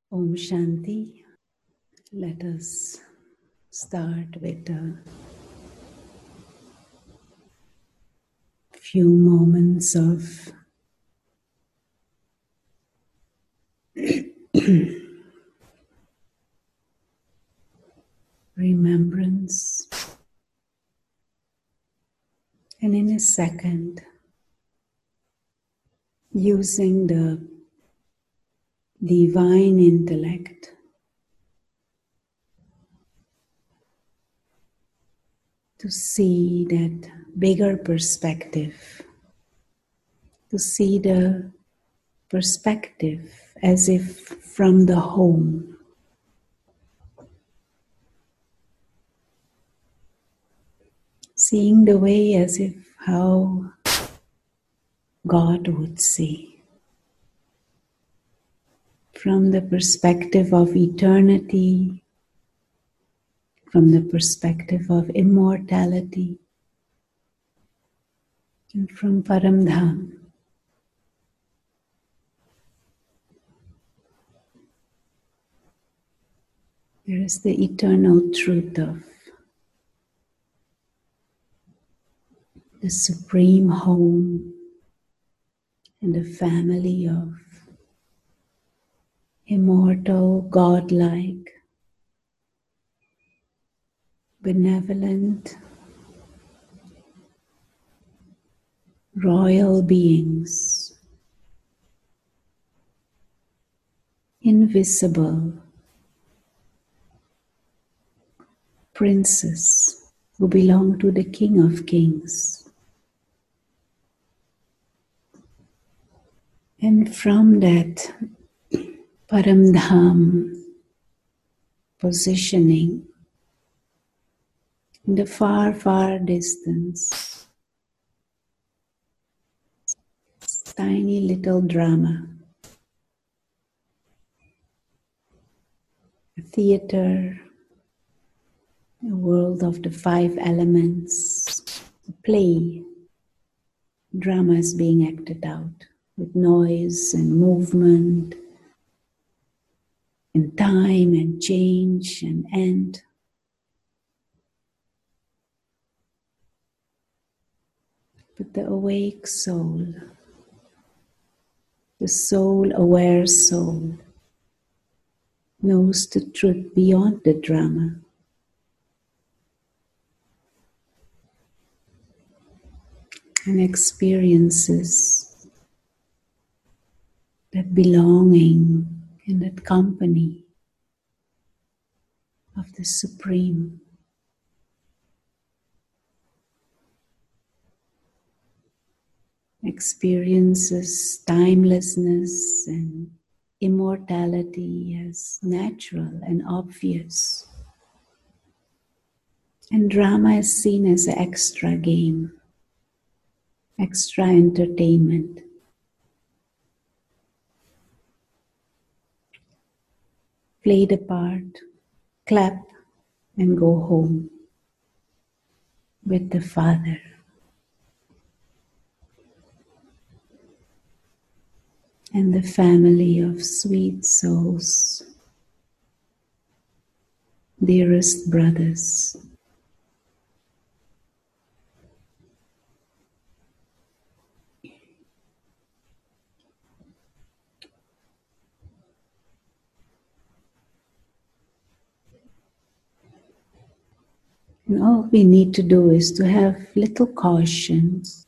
Om Shanti. Let us start with a few moments of remembrance. And in a second, using the divine intellect to see that bigger perspective, to see the perspective as if from the home, seeing the way as if how God would see, from the perspective of eternity, from the perspective of immortality, and from Paramdham. There is the eternal truth of the supreme home and the family of immortal, godlike, benevolent, royal beings, invisible princes who belong to the King of Kings. And from that Paramdham positioning in the far, far distance, tiny little drama, a theater, a world of the five elements, a play, drama is being acted out with noise and movement and time and change and end. But the awake soul, the soul-aware soul, knows the truth beyond the drama. And experiences that belonging and that company of the Supreme. Experiences timelessness and immortality as natural and obvious. And drama is seen as an extra game, extra entertainment. Play the part, clap, and go home with the Father. And the family of sweet souls, dearest brothers. And all we need to do is to have little cautions,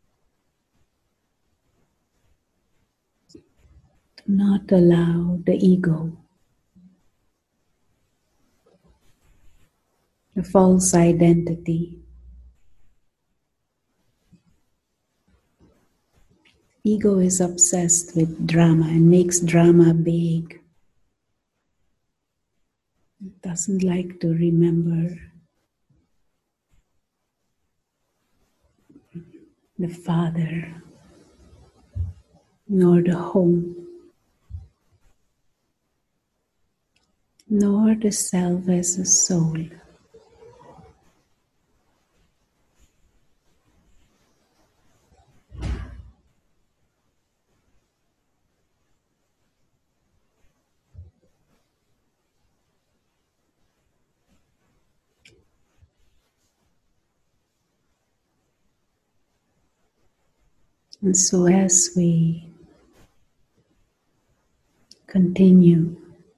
to not allow the ego, the false identity. Ego is obsessed with drama and makes drama big. It doesn't like to remember the Father, nor the home, nor the self as a soul. And so as we continue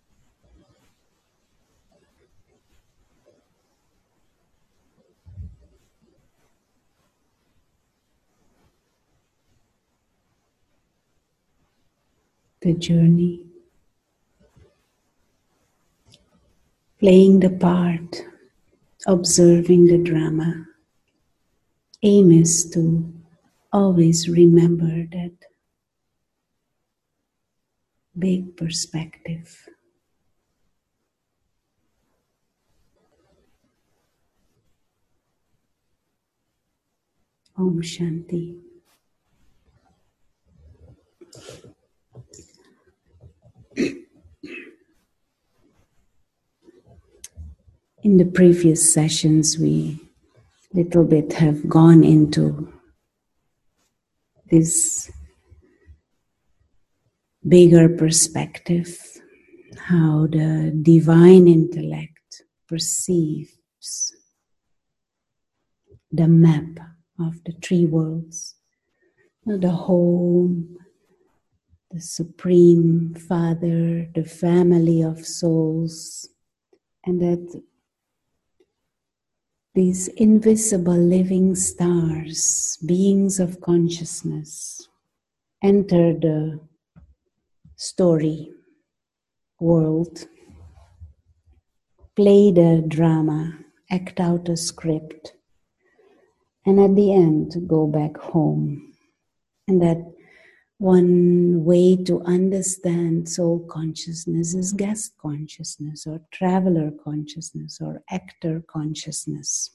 the journey, playing the part, observing the drama, aim is to always remember that big perspective. Om Shanti. In the previous sessions, we little bit have gone into this bigger perspective, how the divine intellect perceives the map of the three worlds, the home, the Supreme Father, the family of souls, and that these invisible living stars, beings of consciousness, enter the story world, play the drama, act out a script, and at the end go back home. And that one way to understand soul consciousness is guest consciousness or traveler consciousness or actor consciousness.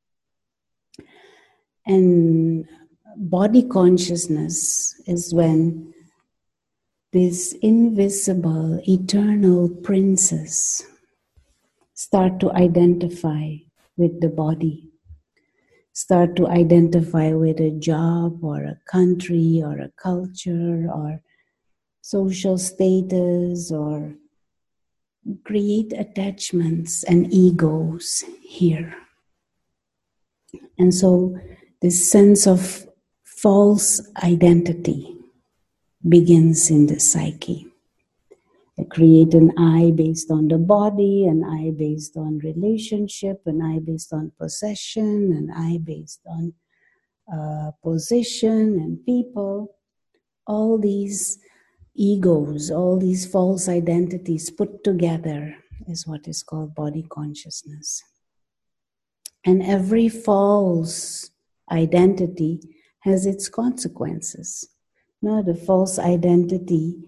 And body consciousness is when these invisible, eternal princes start to identify with the body, start to identify with a job or a country or a culture or social status, or create attachments and egos here. And so this sense of false identity begins in the psyche. I create an I based on the body, an I based on relationship, an I based on possession, an I based on position and people. All these egos, all these false identities put together is what is called body consciousness. And every false identity has its consequences. Now, the false identity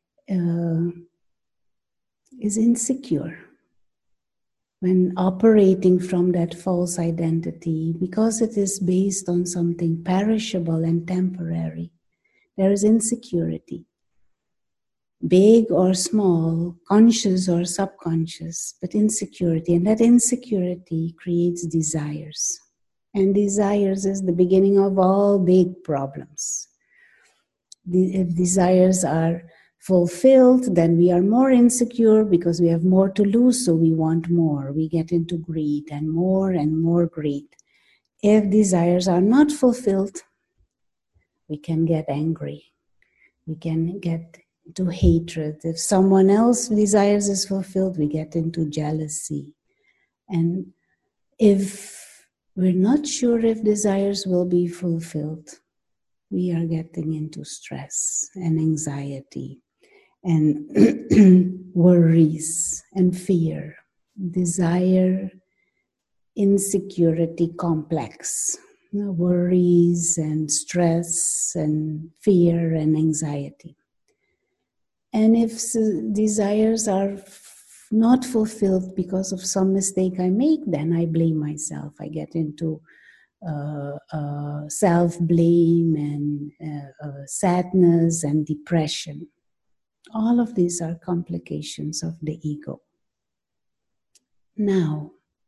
is insecure. When operating from that false identity, because it is based on something perishable and temporary, there is insecurity. Big or small, conscious or subconscious, but insecurity. And that insecurity creates desires. And desires is the beginning of all big problems. If desires are fulfilled, then we are more insecure because we have more to lose, so we want more. We get into greed and more greed. If desires are not fulfilled, we can get angry. We can get into hatred. If someone else's desires is fulfilled, we get into jealousy. And if we're not sure if desires will be fulfilled, we are getting into stress and anxiety and worries and fear, desire, insecurity complex, worries and stress and fear and anxiety. And if desires are not fulfilled because of some mistake I make, then I blame myself. I get into self-blame and sadness and depression. All of these are complications of the ego. Now,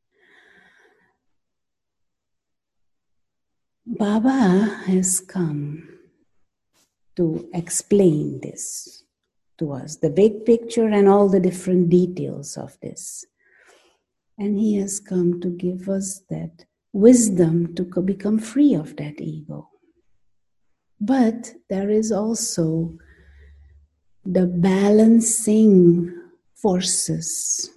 Baba has come to explain this to us, the big picture and all the different details of this. And he has come to give us that wisdom to become free of that ego. But there is also the balancing forces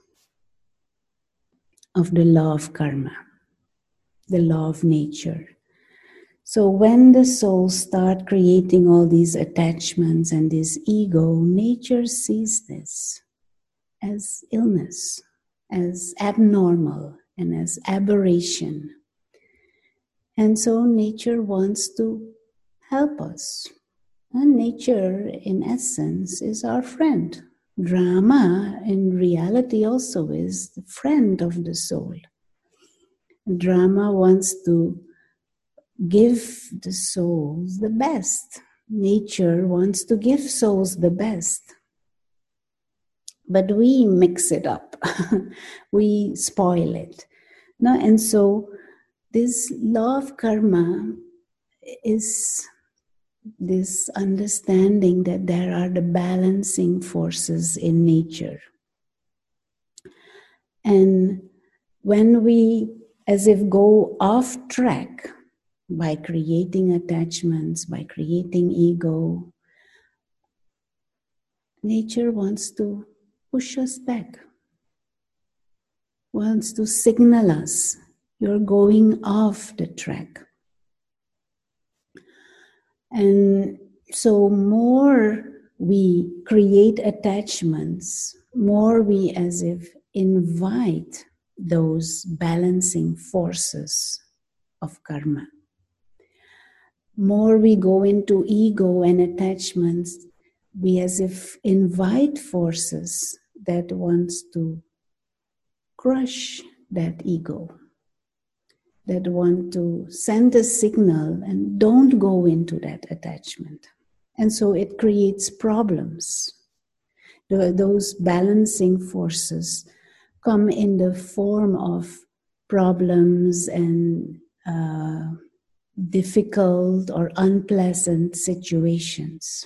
of the law of karma, the law of nature. So when the souls start creating all these attachments and this ego, nature sees this as illness, as abnormal, and as aberration. And so nature wants to help us. And nature, in essence, is our friend. Drama, in reality, also is the friend of the soul. Drama wants to give the souls the best. Nature wants to give souls the best. But we mix it up. We spoil it. No? And so this law of karma is this understanding that there are the balancing forces in nature. And when we, as if, go off track by creating attachments, by creating ego, nature wants to push us back, wants to signal us, you're going off the track. And so more we create attachments, more we as if invite those balancing forces of karma. More we go into ego and attachments, we as if invite forces that wants to crush that ego, that want to send a signal and don't go into that attachment. And so it creates problems. Those balancing forces come in the form of problems and difficult or unpleasant situations.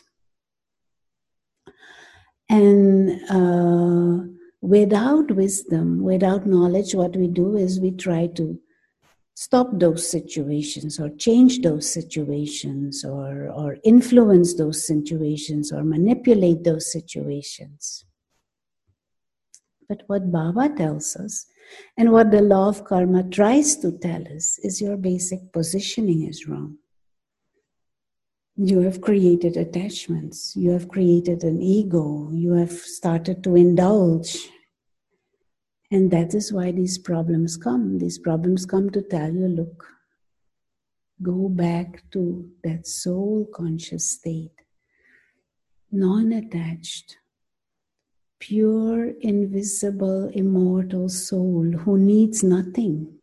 And without wisdom, without knowledge, what we do is we try to stop those situations or change those situations or influence those situations or manipulate those situations. But what Baba tells us and what the law of karma tries to tell us is your basic positioning is wrong. You have created attachments. You have created an ego. You have started to indulge. And that is why these problems come. These problems come to tell you, look, go back to that soul conscious state, non-attached, pure, invisible, immortal soul who needs nothing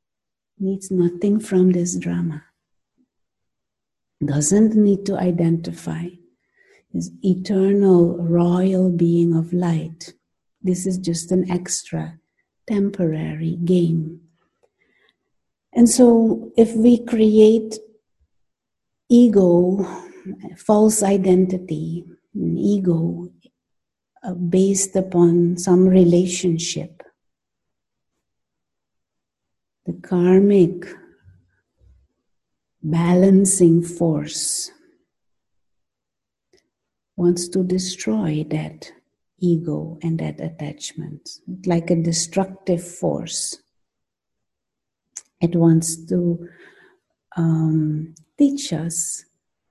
from this drama. Doesn't need to identify, is eternal royal being of light. This is just an extra temporary game. And so if we create ego, false identity, ego based upon some relationship, the karmic balancing force wants to destroy that ego and that attachment, like a destructive force. It wants to teach us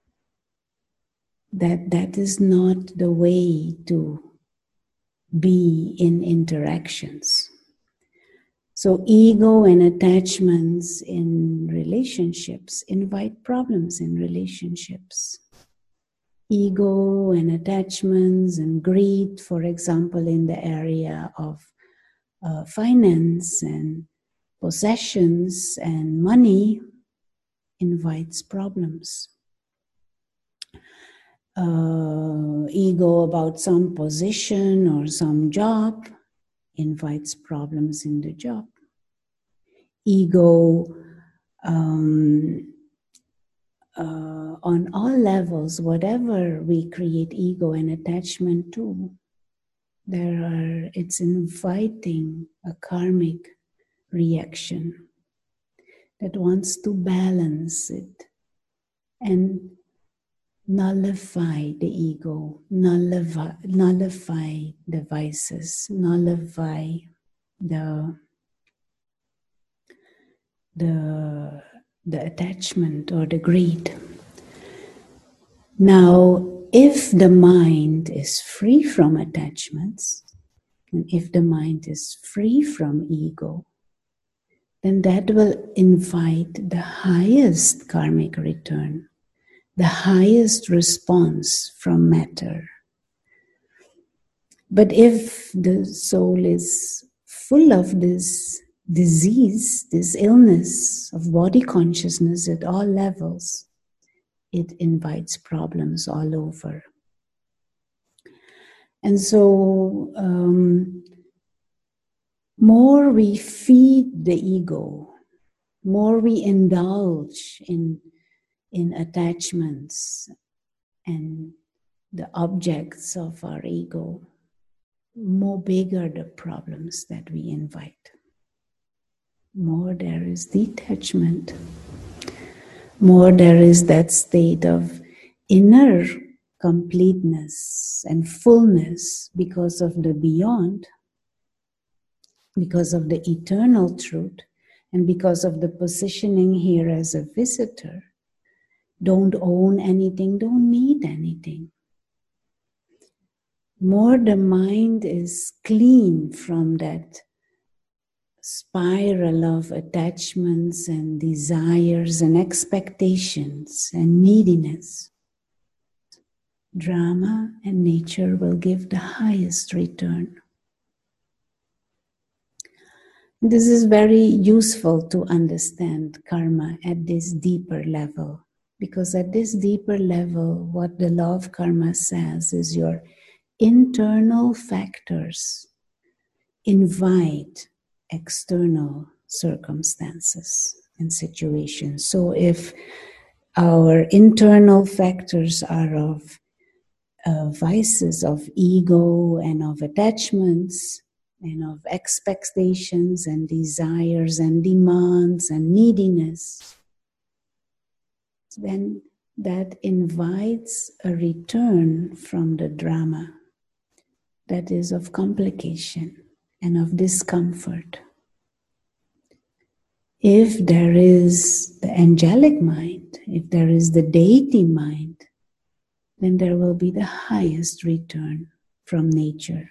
that that is not the way to be in interactions. So ego and attachments in relationships invite problems in relationships. Ego and attachments and greed, for example, in the area of finance and possessions and money, invites problems. Ego about some position or some job invites problems in the job. Ego on all levels, whatever we create ego and attachment to, it's inviting a karmic reaction that wants to balance it. And nullify the ego, nullify the vices, nullify the attachment or the greed. Now, if the mind is free from attachments, and if the mind is free from ego, then that will invite the highest karmic return, the highest response from matter. But if the soul is full of this disease, this illness of body consciousness at all levels, it invites problems all over. And so, more we feed the ego, more we indulge in attachments and the objects of our ego, more bigger the problems that we invite. More there is detachment, more there is that state of inner completeness and fullness because of the beyond, because of the eternal truth, and because of the positioning here as a visitor. Don't own anything, don't need anything. More the mind is clean from that spiral of attachments and desires and expectations and neediness. Drama and nature will give the highest return. This is very useful to understand karma at this deeper level, because at this deeper level, what the law of karma says is your internal factors invite external circumstances and situations. So if our internal factors are of vices of ego and of attachments and of expectations and desires and demands and neediness, then that invites a return from the drama that is of complication and of discomfort. If there is the angelic mind, if there is the deity mind, then there will be the highest return from nature.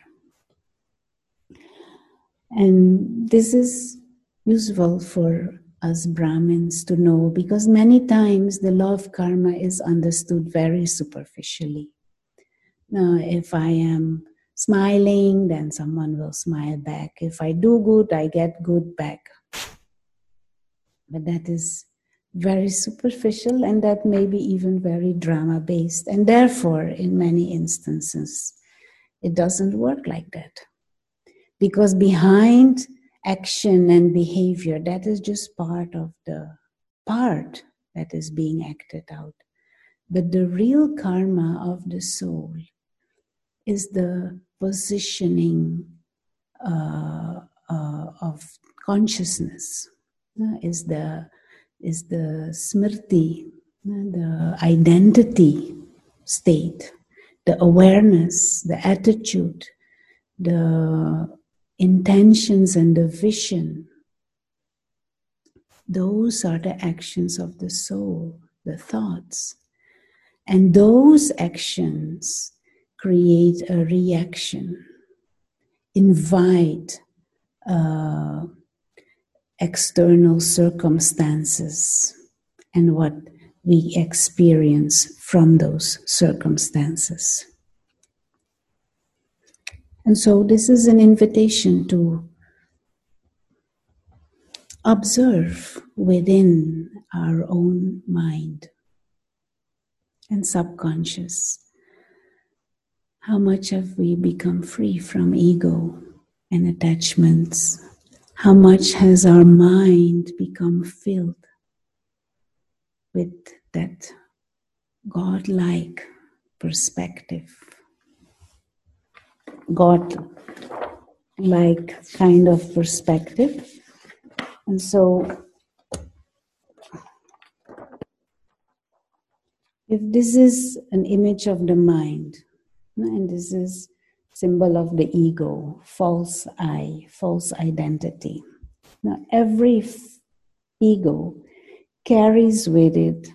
And this is useful for us Brahmins to know, because many times the law of karma is understood very superficially. Now, if I am smiling, then someone will smile back. If I do good, I get good back. But that is very superficial, and that may be even very drama-based. And therefore, in many instances, it doesn't work like that. Because behind action and behavior, that is just part of the part that is being acted out. But the real karma of the soul is the positioning of consciousness, is the smriti, the identity state, the awareness, the attitude, the intentions and the vision. Those are the actions of the soul, the thoughts. And those actions create a reaction, invite external circumstances and what we experience from those circumstances. And so this is an invitation to observe within our own mind and subconscious. How much have we become free from ego and attachments? How much has our mind become filled with that God-like perspective, God-like kind of perspective? And so if this is an image of the mind, and this is symbol of the ego, false I, false identity. Now, every ego carries with it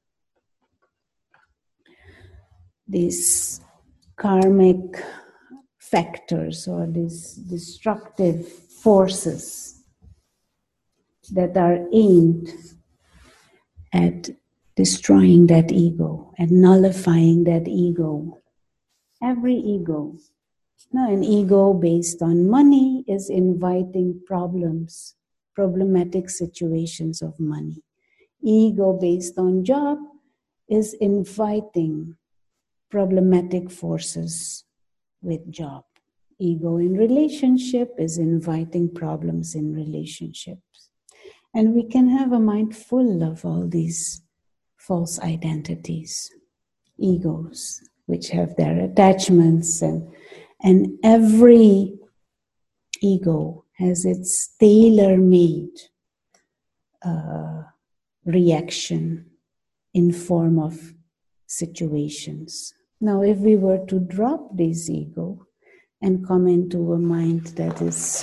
these karmic factors or these destructive forces that are aimed at destroying that ego and nullifying that ego. Every ego. Now, an ego based on money is inviting problems, problematic situations of money. Ego based on job is inviting problematic forces with job. Ego in relationship is inviting problems in relationships. And we can have a mind full of all these false identities, egos, which have their attachments, and every ego has its tailor-made reaction in form of situations. Now, if we were to drop this ego and come into a mind that is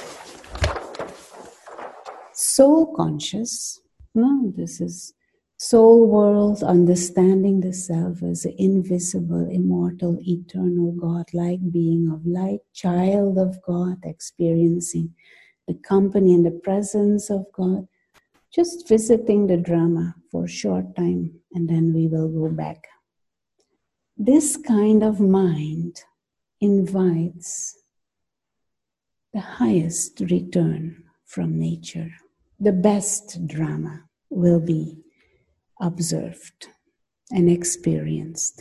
soul conscious, no, this is soul world, understanding the self as an invisible, immortal, eternal, God-like being of light, child of God, experiencing the company and the presence of God, just visiting the drama for a short time, and then we will go back. This kind of mind invites the highest return from nature. The best drama will be observed and experienced.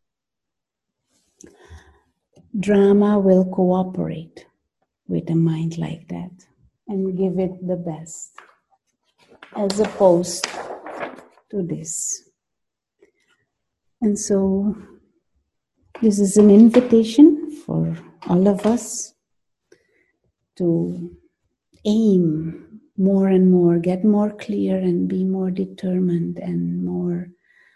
Drama will cooperate with a mind like that and give it the best, as opposed to this. And so this is an invitation for all of us to aim more and more, get more clear and be more determined and more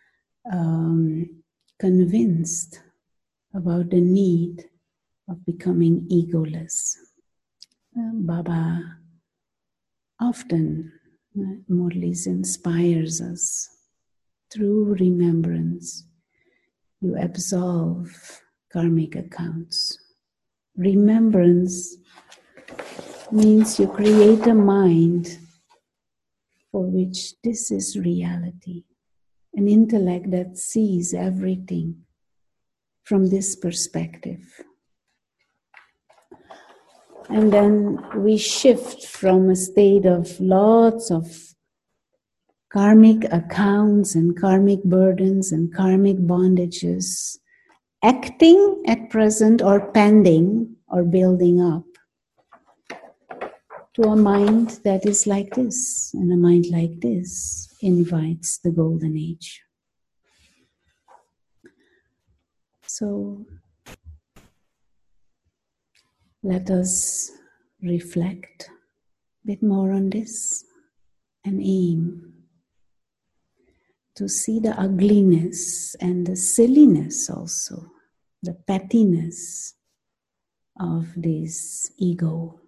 convinced about the need of becoming egoless. Baba often, Murlis, inspires us through remembrance. You absolve karmic accounts. Remembrance means you create a mind for which this is reality, an intellect that sees everything from this perspective. And then we shift from a state of lots of karmic accounts and karmic burdens and karmic bondages, acting at present or pending or building up, to a mind that is like this. And a mind like this invites the golden age. So let us reflect a bit more on this and aim to see the ugliness and the silliness also, the pettiness of this ego,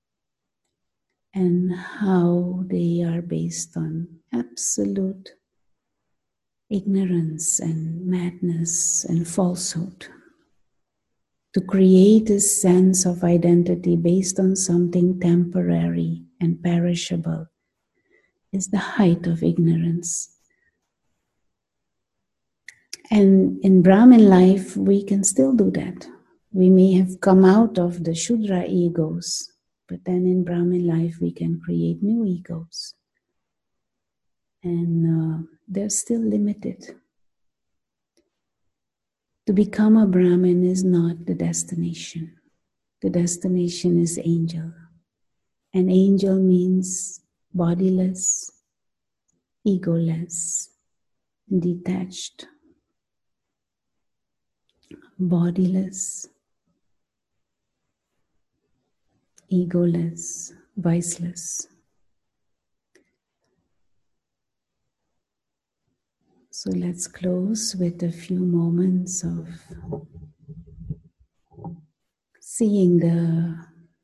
and how they are based on absolute ignorance and madness and falsehood. To create a sense of identity based on something temporary and perishable is the height of ignorance. And in Brahmin life, we can still do that. We may have come out of the Shudra egos, but then in Brahmin life, we can create new egos. And they're still limited. To become a Brahmin is not the destination. The destination is angel. And angel means bodiless, egoless, detached. Bodiless, egoless, viceless. So let's close with a few moments of seeing the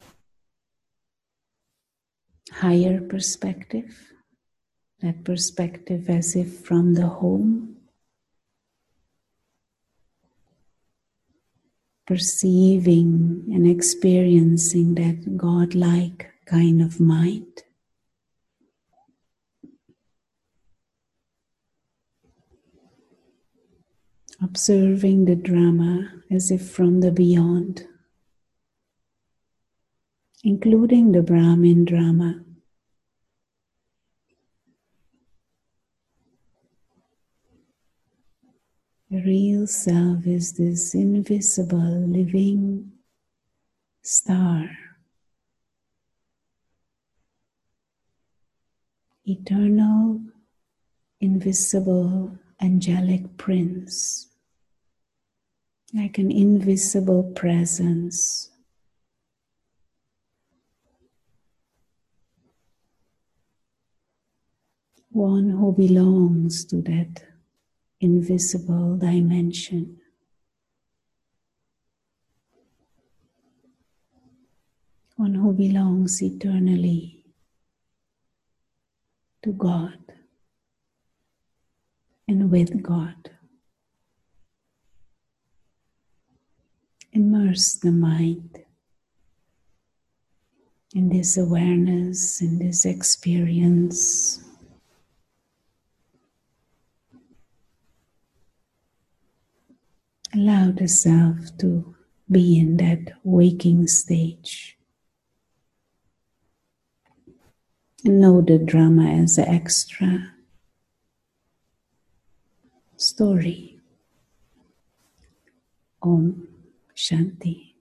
higher perspective, that perspective as if from the home, perceiving and experiencing that God-like kind of mind. Observing the drama as if from the beyond, including the Brahmin drama. The real self is this invisible living star, eternal, invisible, angelic prince, like an invisible presence. One who belongs to that invisible dimension. One who belongs eternally to God and with God. Immerse the mind in this awareness, in this experience. Allow the self to be in that waking stage. And know the drama as an extra story. Om Shanti.